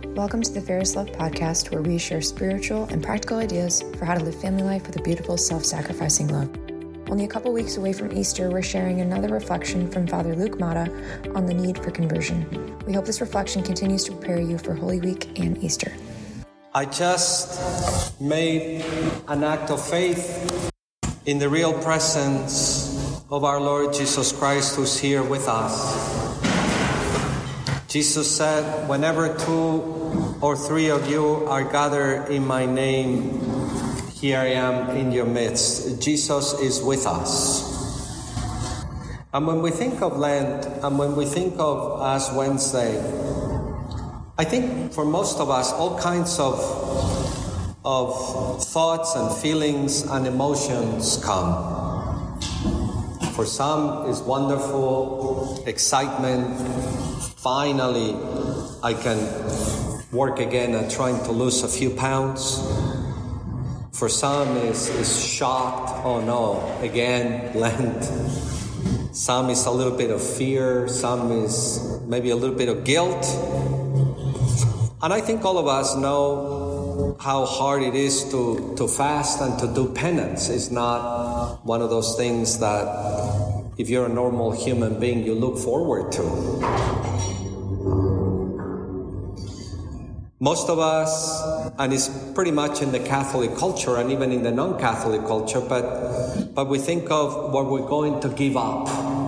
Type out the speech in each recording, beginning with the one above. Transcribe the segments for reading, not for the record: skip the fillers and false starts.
Welcome to the Ferris Love Podcast, where we share spiritual and practical ideas for how to live family life with a beautiful, self-sacrificing love. Only a couple weeks away from Easter, we're sharing another reflection from Father Luke Mata on the need for conversion. We hope this reflection continues to prepare you for Holy Week and Easter. I just made an act of faith in the real presence of our Lord Jesus Christ, who's here with us. Jesus said, whenever 2 or 3 of you are gathered in my name, here I am in your midst. Jesus is with us. And when we think of Lent, and when we think of Ash Wednesday, I think for most of us, all kinds of thoughts and feelings and emotions come. For some, it's wonderful, excitement. Finally, I can work again at trying to lose a few pounds. For some, is shocked. Oh no, again, Lent. Some is a little bit of fear. Some is maybe a little bit of guilt. And I think all of us know how hard it is to fast and to do penance. It's not one of those things that, if you're a normal human being, you look forward to. Most of us, and it's pretty much in the Catholic culture and even in the non-Catholic culture, but we think of what we're going to give up.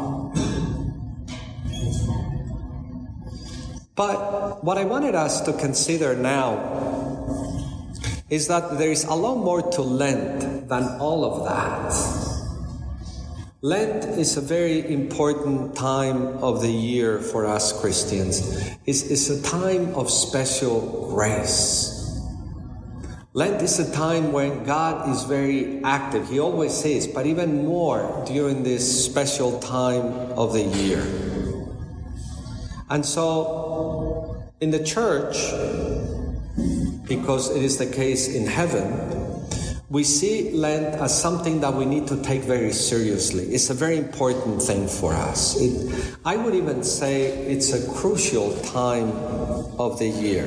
But what I wanted us to consider now is that there is a lot more to Lent than all of that. Lent is a very important time of the year for us Christians. It's a time of special grace. Lent is a time when God is very active. He always is, but even more during this special time of the year. And so, in the church, because it is the case in heaven, we see Lent as something that we need to take very seriously. It's a very important thing for us. I would even say it's a crucial time of the year.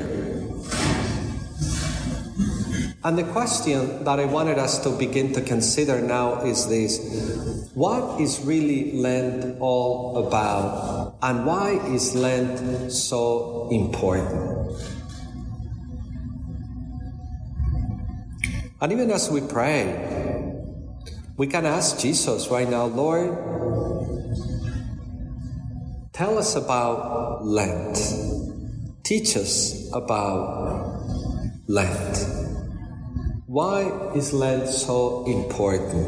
And the question that I wanted us to begin to consider now is this: what is really Lent all about? And why is Lent so important? And even as we pray, we can ask Jesus right now, Lord, tell us about Lent. Teach us about Lent. Why is Lent so important?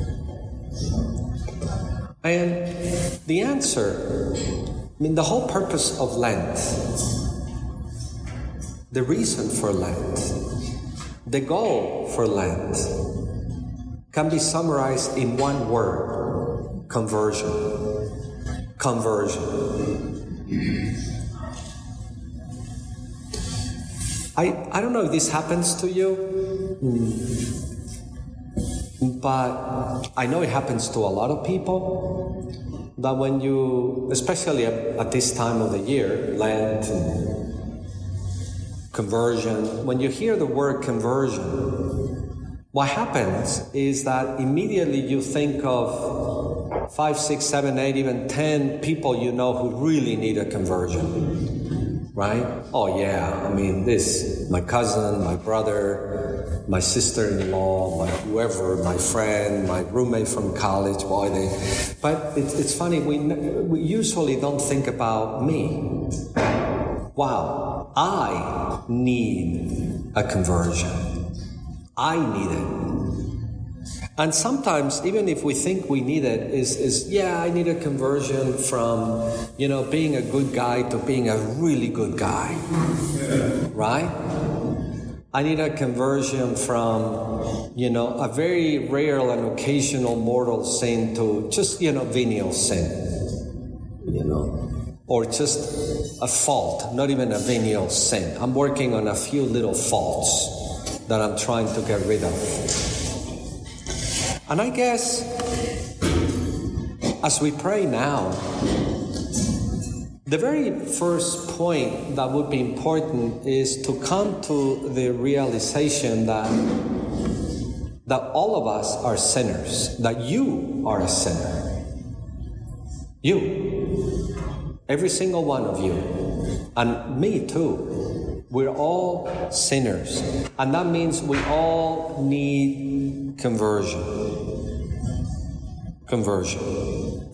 And the answer, the whole purpose of Lent, the reason for Lent, the goal for Lent can be summarized in one word: conversion. Conversion. I don't know if this happens to you, but I know it happens to a lot of people, that when you, especially at this time of the year, Lent and conversion, when you hear the word conversion, what happens is that immediately you think of 5, 6, 7, 8, even 10 people you know who really need a conversion, right? Oh yeah, this, my cousin, my brother, my sister-in-law, my whoever, my friend, my roommate from college, but it's funny, we usually don't think about me. Wow, I need a conversion. I need it. And sometimes, even if we think we need it, I need a conversion from, being a good guy to being a really good guy. Right? I need a conversion from, a very rare and occasional mortal sin to just, venial sin. Or just a fault, not even a venial sin. I'm working on a few little faults that I'm trying to get rid of. And I guess, as we pray now, The very first point that would be important is to come to the realization that all of us are sinners, that you are a sinner. You. Every single one of you. And me too. We're all sinners. And that means we all need conversion. Conversion.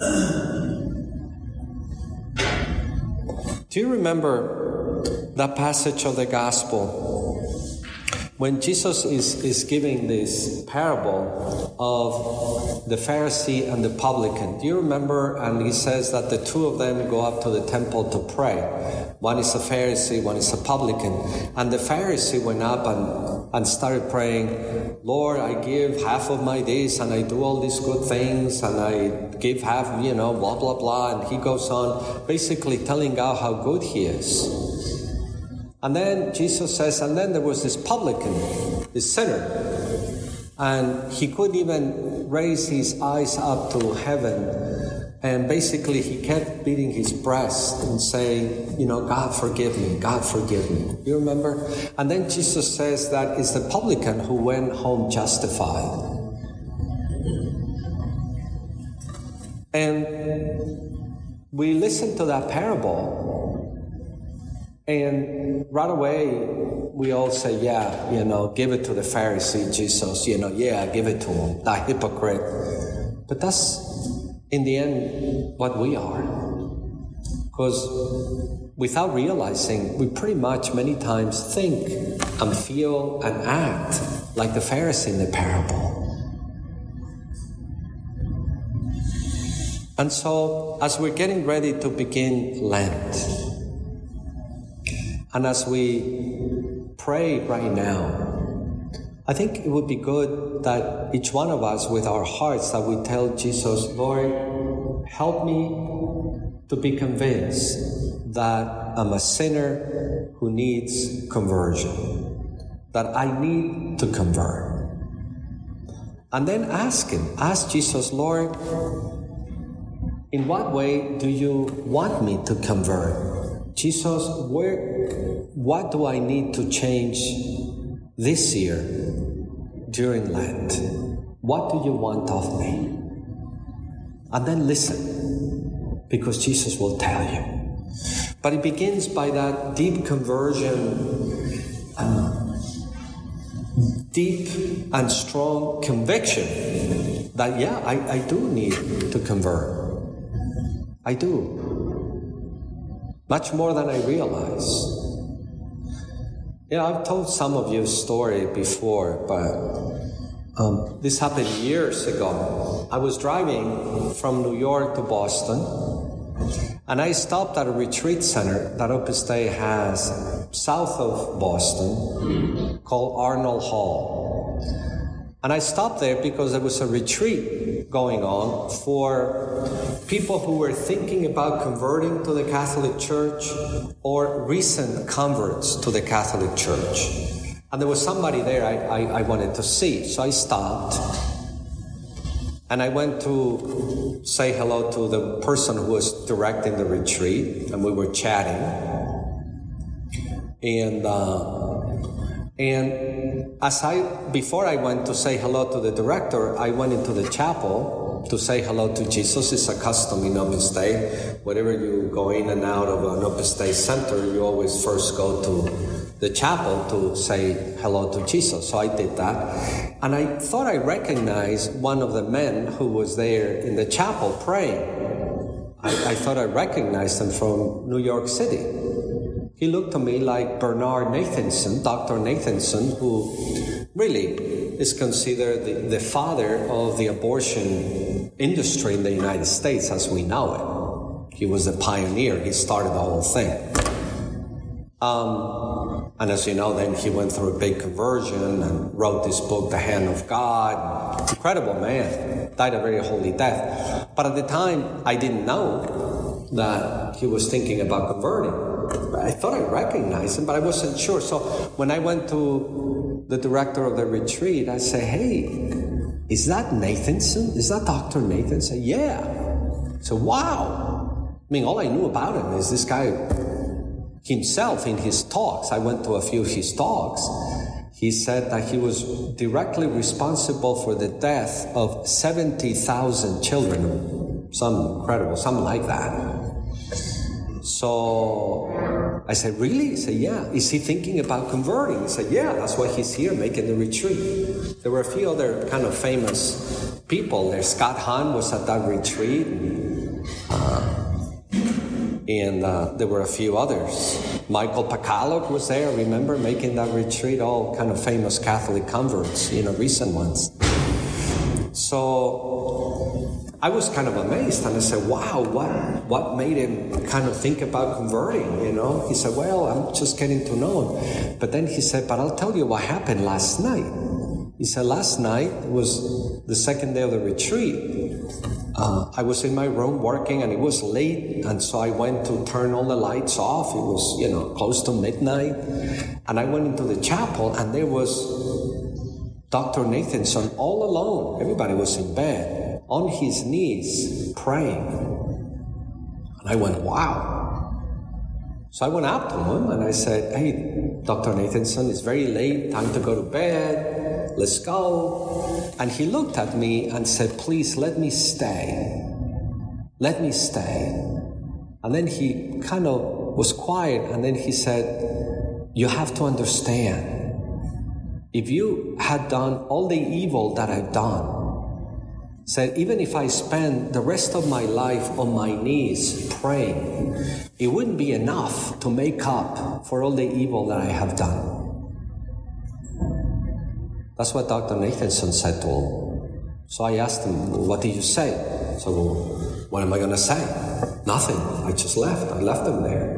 Do you remember that passage of the gospel when Jesus is giving this parable of the Pharisee and the publican? Do you remember? And he says that the two of them go up to the temple to pray. One is a Pharisee, one is a publican. And the Pharisee went up and started praying, Lord, I give half of my days and I do all these good things and I give half, blah, blah, blah. And he goes on basically telling God how good he is. And then Jesus says, and then there was this publican, this sinner, and he couldn't even raise his eyes up to heaven. And basically he kept beating his breast and saying, God forgive me, God forgive me. You remember? And then Jesus says that it's the publican who went home justified. And we listen to that parable, and right away we all say, give it to the Pharisee, Jesus, give it to him, that hypocrite. But that's, in the end, what we are. Because without realizing, we pretty much many times think and feel and act like the Pharisee in the parable. And so, as we're getting ready to begin Lent, and as we pray right now, I think it would be good that each one of us, with our hearts, that we tell Jesus, Lord, help me to be convinced that I'm a sinner who needs conversion, that I need to convert. And then ask Jesus, Lord, in what way do you want me to convert? Jesus, what do I need to change this year during Lent? What do you want of me? And then listen, because Jesus will tell you. But it begins by that deep conversion, deep and strong conviction that, I do need to convert. I do. Much more than I realize. I've told some of you a story before, but this happened years ago. I was driving from New York to Boston, and I stopped at a retreat center that Opus Dei has south of Boston called Arnold Hall. And I stopped there because there was a retreat going on for people who were thinking about converting to the Catholic Church or recent converts to the Catholic Church. And there was somebody there I wanted to see. So I stopped and I went to say hello to the person who was directing the retreat, and we were chatting. And before I went to say hello to the director, I went into the chapel to say hello to Jesus. It's a custom in Opus Dei. Whenever you go in and out of an Opus Dei center, you always first go to the chapel to say hello to Jesus. So I did that. And I thought I recognized one of the men who was there in the chapel praying. I thought I recognized him from New York City. He looked to me like Bernard Nathanson, Dr. Nathanson, who really is considered the father of the abortion industry in the United States as we know it. He was a pioneer. He started the whole thing. And as you know, then he went through a big conversion and wrote this book, The Hand of God. Incredible man. Died a very holy death. But at the time, I didn't know that he was thinking about converting. I thought I recognized him, but I wasn't sure. So when I went to the director of the retreat, I said, hey, is that Nathanson? Is that Dr. Nathanson? Yeah. So, wow. mean, all I knew about him is this guy himself in his talks. I went to a few of his talks. He said that he was directly responsible for the death of 70,000 children. Something like that. So I said, really? He said, yeah. Is he thinking about converting? He said, yeah, that's why he's here making the retreat. There were a few other kind of famous people there. Scott Hahn was at that retreat. And there were a few others. Michael Pacalok was there, remember, making that retreat, all kind of famous Catholic converts, recent ones. So I was kind of amazed, and I said, wow, what made him kind of think about converting, He said, well, I'm just getting to know him. But then he said, but I'll tell you what happened last night. He said, last night was the second day of the retreat. I was in my room working, and it was late, and so I went to turn all the lights off. It was, close to midnight. And I went into the chapel, and there was Dr. Nathanson all alone. Everybody was in bed, on his knees, praying. And I went, wow. So I went up to him, and I said, hey, Dr. Nathanson, it's very late, time to go to bed. Let's go. And he looked at me and said, please, let me stay. Let me stay. And then he kind of was quiet, and then he said, you have to understand, if you had done all the evil that I've done, said, even if I spend the rest of my life on my knees praying, it wouldn't be enough to make up for all the evil that I have done. That's what Dr. Nathanson said to him. So I asked him, what did you say? So, what am I going to say? Nothing. I just left. I left him there.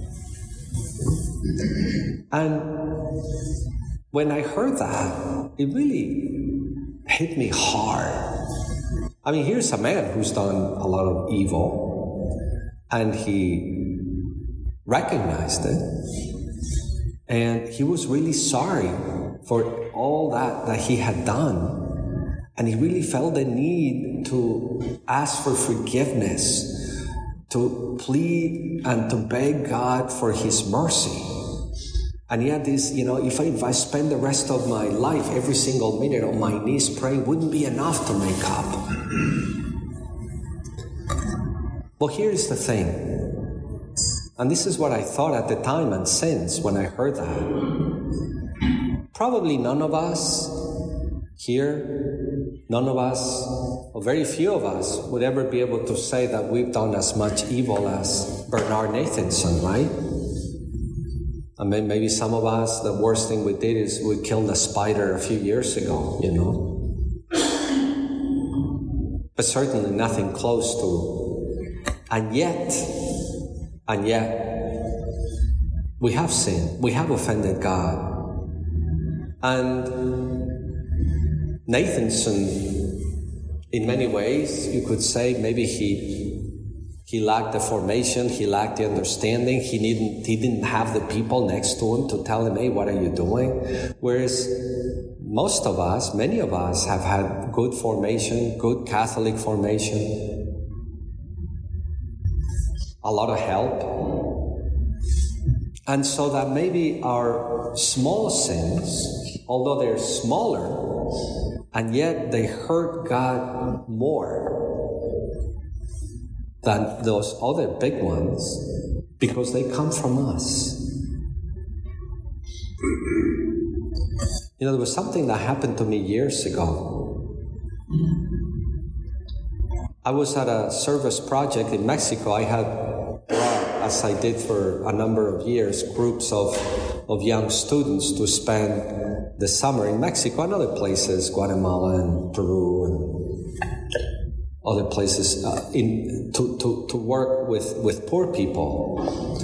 And when I heard that, it really hit me hard. I mean, here's a man who's done a lot of evil, and he recognized it, and he was really sorry for all that he had done, and he really felt the need to ask for forgiveness, to plead and to beg God for His mercy. And he had this, if I spend the rest of my life, every single minute on my knees praying, wouldn't be enough to make up. Well, here's the thing, and this is what I thought at the time and since when I heard that. Probably none of us here, or very few of us, would ever be able to say that we've done as much evil as Bernard Nathanson, right? I mean, maybe some of us, the worst thing we did is we killed a spider a few years ago, But certainly nothing close to. And yet, we have sinned. We have offended God. And Nathanson, in many ways, you could say maybe he lacked the formation, he lacked the understanding, he didn't have the people next to him to tell him, hey, what are you doing? Whereas many of us have had good formation, good Catholic formation, a lot of help. And so that maybe our small sins, although they're smaller, and yet they hurt God more than those other big ones, because they come from us. There was something that happened to me years ago. I was at a service project in Mexico. I had brought, as I did for a number of years, groups of young students to spend the summer in Mexico and other places, Guatemala and Peru and other places, to work with poor people.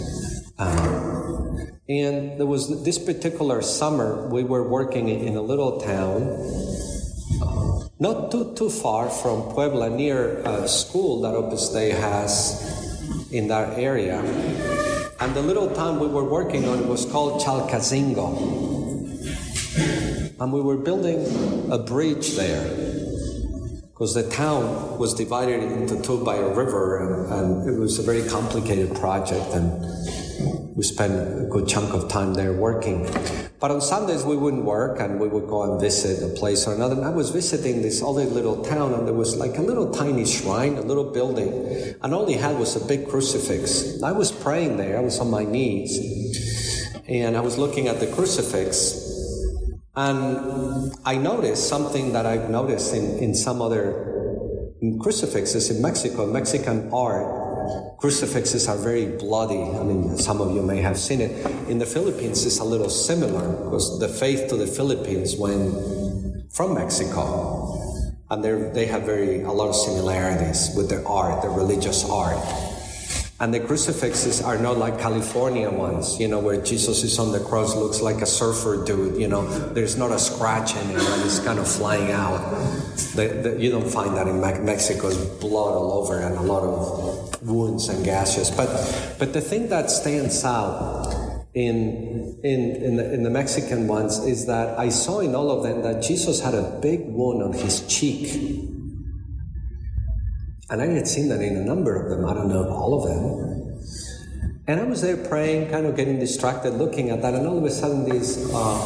And there was this particular summer, we were working in a little town, not too far from Puebla, near a school that Opus Dei has in that area. And the little town we were working on was called Chalcazingo. And we were building a bridge there. because the town was divided into two by a river, and it was a very complicated project, and we spent a good chunk of time there working. But on Sundays we wouldn't work, and we would go and visit a place or another. And I was visiting this other little town, and there was like a little tiny shrine, a little building, and all he had was a big crucifix. I was praying there, I was on my knees, and I was looking at the crucifix, and I noticed something that I've noticed in some other crucifixes in Mexico. Mexican art, crucifixes are very bloody. I mean, some of you may have seen it. In the Philippines, it's a little similar, because the faith to the Philippines went from Mexico, and they have a lot of similarities with their art, their religious art. And the crucifixes are not like California ones, where Jesus is on the cross, looks like a surfer dude, there's not a scratch in it, and it's kind of flying out. You don't find that in Mexico. It's blood all over and a lot of wounds and gashes. But the thing that stands out in the Mexican ones is that I saw in all of them that Jesus had a big wound on his cheek. And I had seen that in a number of them. I don't know all of them. And I was there praying, kind of getting distracted, looking at that, and all of a sudden this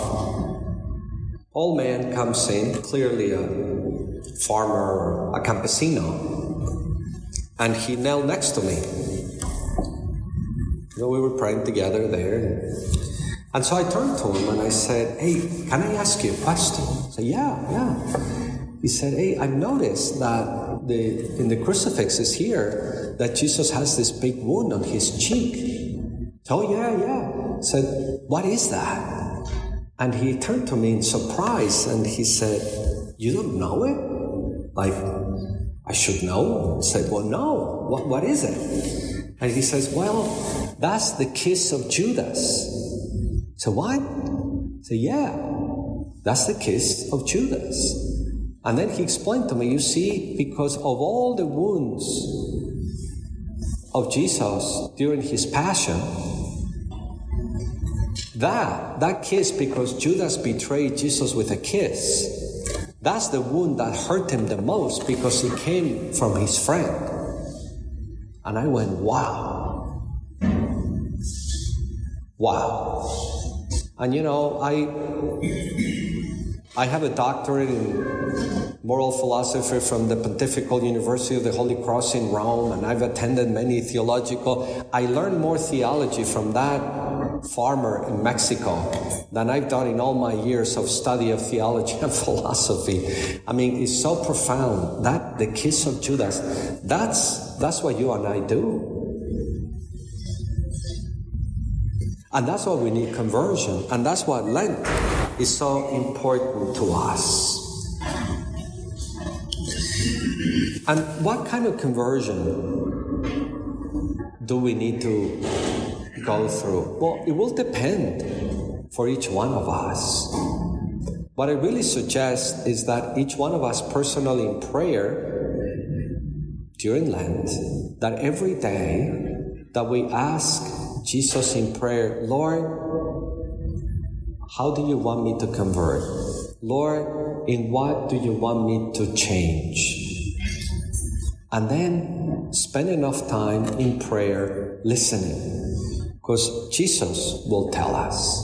old man comes in, clearly a farmer, a campesino, and he knelt next to me. We were praying together there. And so I turned to him and I said, "Hey, can I ask you a question?" I said, Yeah. He said, "Hey, I've noticed that in the crucifixes here, that Jesus has this big wound on his cheek." "Oh, yeah. I said, "What is that?" And he turned to me in surprise and he said, "You don't know it? Like, I should know?" I said, "Well, no. What is it?" And he says, "Well, that's the kiss of Judas." So what? I said, "Yeah, that's the kiss of Judas." And then he explained to me, you see, because of all the wounds of Jesus during his passion, that kiss, because Judas betrayed Jesus with a kiss, that's the wound that hurt him the most, because it came from his friend. And I went, wow. And I have a doctorate in moral philosophy from the Pontifical University of the Holy Cross in Rome, and I've attended many I learned more theology from that farmer in Mexico than I've done in all my years of study of theology and philosophy. I mean, it's so profound. That the kiss of Judas, that's what you and I do. And that's why we need conversion. And that's what Lent is so important to us. And what kind of conversion do we need to go through? Well, it will depend for each one of us. What I really suggest is that each one of us personally in prayer during Lent, that every day that we ask Jesus in prayer, "Lord, how do you want me to convert? Lord, in what do you want me to change?" And then spend enough time in prayer listening, because Jesus will tell us.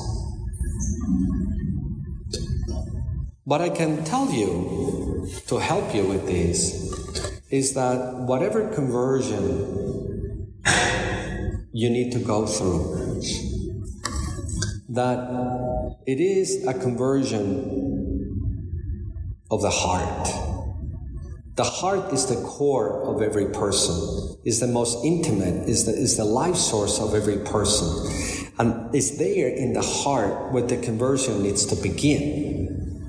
What I can tell you to help you with this is that whatever conversion you need to go through, that it is a conversion of the heart. The heart is the core of every person, is the most intimate, is the life source of every person. And it's there in the heart where the conversion needs to begin.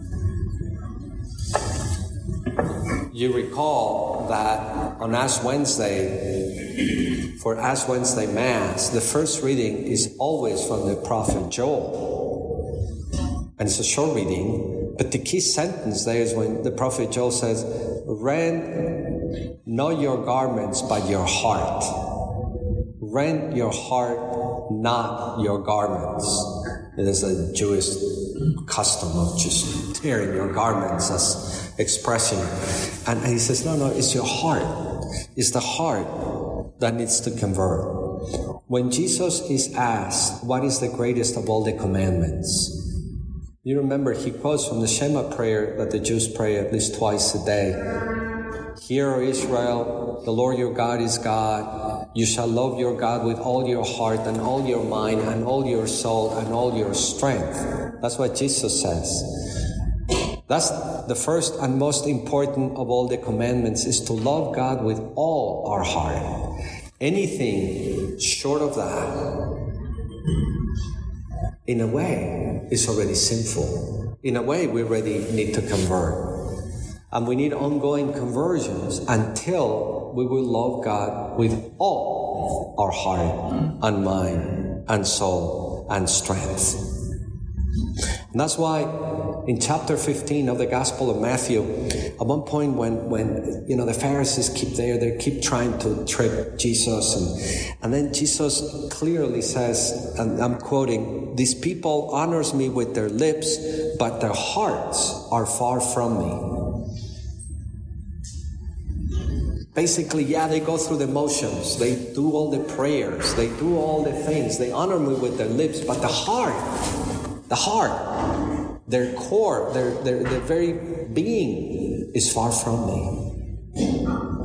You recall that on Ash Wednesday, for Ash Wednesday Mass, the first reading is always from the prophet Joel. And it's a short reading, but the key sentence there is when the prophet Joel says, "Rend not your garments, but your heart. Rend your heart, not your garments." It is a Jewish custom of just tearing your garments expression. And he says, no, it's your heart. It's the heart that needs to convert. When Jesus is asked, what is the greatest of all the commandments? You remember he quotes from the Shema prayer that the Jews pray at least twice a day. Hear, O Israel, the Lord your God is God. You shall love your God with all your heart and all your mind and all your soul and all your strength. That's what Jesus says. That's the first and most important of all the commandments, is to love God with all our heart. Anything short of that, in a way, is already sinful. In a way, we already need to convert. And we need ongoing conversions until we will love God with all our heart and mind and soul and strength. And that's why in chapter 15 of the Gospel of Matthew, at one point when the Pharisees they keep trying to trick Jesus, and then Jesus clearly says, and I'm quoting, "These people honors me with their lips, but their hearts are far from me." Basically, they go through the motions, they do all the prayers, they do all the things, they honor me with their lips, but the heart, their core, their very being is far from me.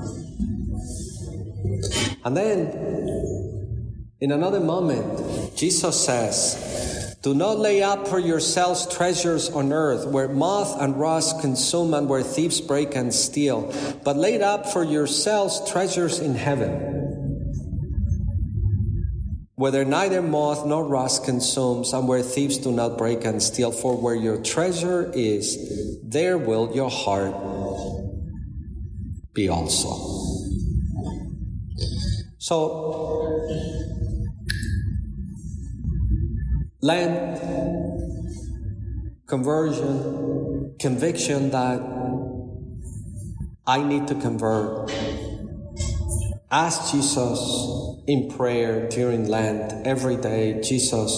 And then, in another moment, Jesus says, "Do not lay up for yourselves treasures on earth, where moth and rust consume and where thieves break and steal, but lay up for yourselves treasures in heaven, where neither moth nor rust consumes and where thieves do not break and steal. For where your treasure is, there will your heart be also." So, Lent, conversion, conviction that I need to convert. Ask Jesus in prayer during Lent every day, "Jesus,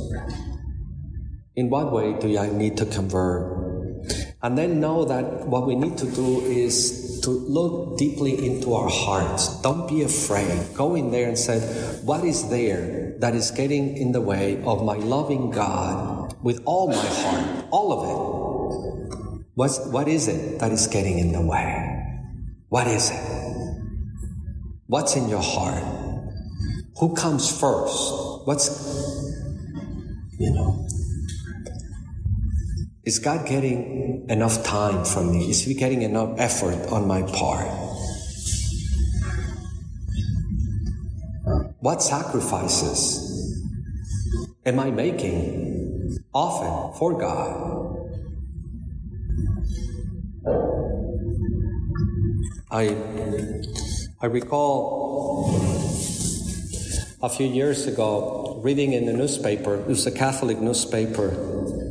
in what way do I need to convert?" And then know that what we need to do is to look deeply into our hearts. Don't be afraid. Go in there and say, what is there that is getting in the way of my loving God with all my heart, all of it? What is it that is getting in the way? What is it? What's in your heart? Who comes first? Is God getting enough time from me? Is He getting enough effort on my part? What sacrifices am I making often for God? I recall a few years ago reading in the newspaper, it was a Catholic newspaper,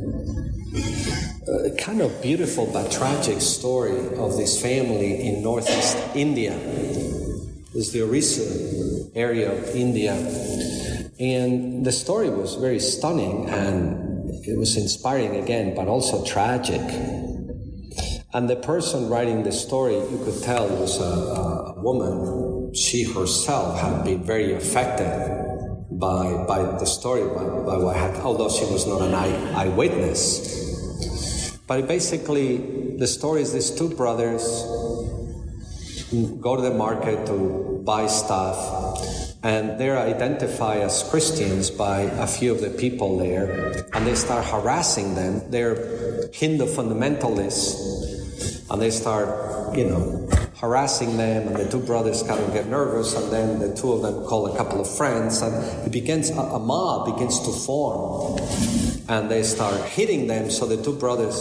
a kind of beautiful but tragic story of this family in northeast India. It's the Orissa area of India. And the story was very stunning and it was inspiring again, but also tragic. And the person writing the story, you could tell it was a woman. She herself had been very affected by the story, by what happened, although she was not an eyewitness. But basically, the story is these two brothers go to the market to buy stuff, and they're identified as Christians by a few of the people there, and they start harassing them. They're Hindu fundamentalists, and they start, harassing them, and the two brothers kind of get nervous, and then the two of them call a couple of friends, and a mob begins to form, and they start hitting them. So the two brothers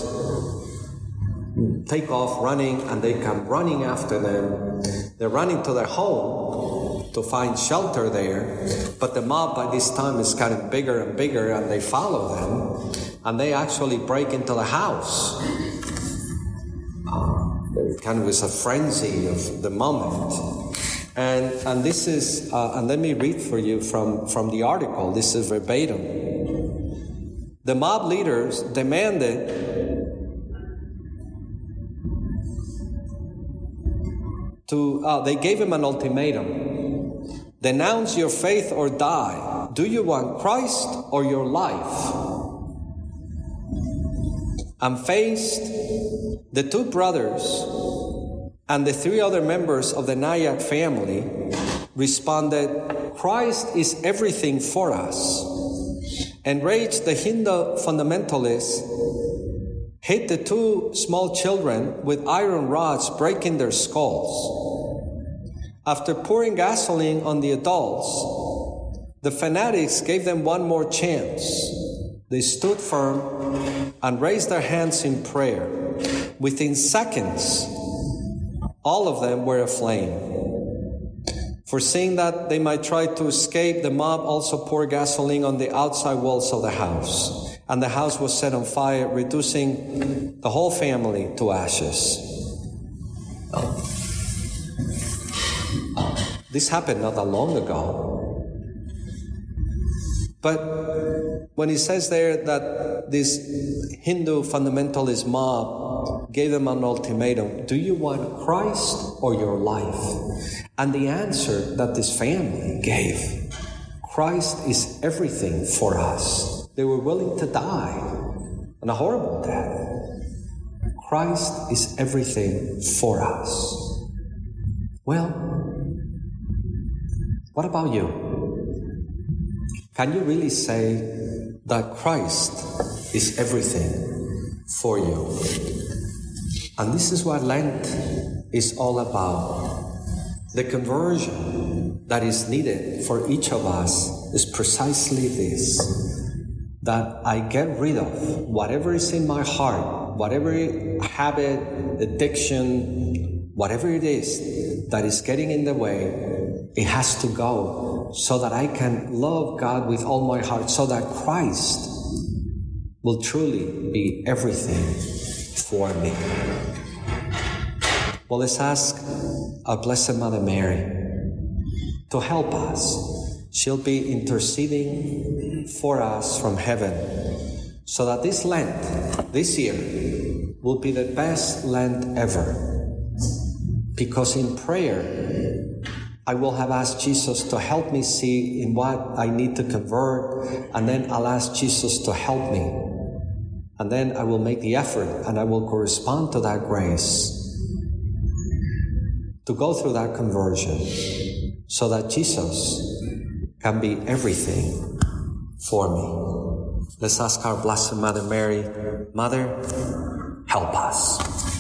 take off running, and they come running after them. They're running to their home to find shelter there, but the mob by this time is getting bigger and bigger, and they follow them, and they actually break into the house. It kind of was a frenzy of the moment. And this is, and let me read for you from the article. This is verbatim. The mob leaders demanded they gave him an ultimatum. Denounce your faith or die. Do you want Christ or your life? And faced, the two brothers and the three other members of the Nyack family responded, Christ is everything for us. Enraged, the Hindu fundamentalists hit the two small children with iron rods, breaking their skulls. After pouring gasoline on the adults, the fanatics gave them one more chance. They stood firm and raised their hands in prayer. Within seconds, all of them were aflame. Foreseeing that they might try to escape, the mob also poured gasoline on the outside walls of the house, and the house was set on fire, reducing the whole family to ashes. This happened not that long ago. But when he says there that this Hindu fundamentalist mob gave them an ultimatum, do you want Christ or your life? And the answer that this family gave, Christ is everything for us. They were willing to die, and a horrible death. Christ is everything for us. Well, what about you? Can you really say that Christ is everything for you? And this is what Lent is all about. The conversion that is needed for each of us is precisely this, that I get rid of whatever is in my heart, whatever habit, addiction, whatever it is that is getting in the way. It has to go so that I can love God with all my heart, so that Christ will truly be everything for me. Well, let's ask our Blessed Mother Mary to help us. She'll be interceding for us from heaven, so that this Lent, this year, will be the best Lent ever. Because in prayer, I will have asked Jesus to help me see in what I need to convert, and then I'll ask Jesus to help me. And then I will make the effort, and I will correspond to that grace to go through that conversion, so that Jesus can be everything for me. Let's ask our Blessed Mother Mary, Mother, help us.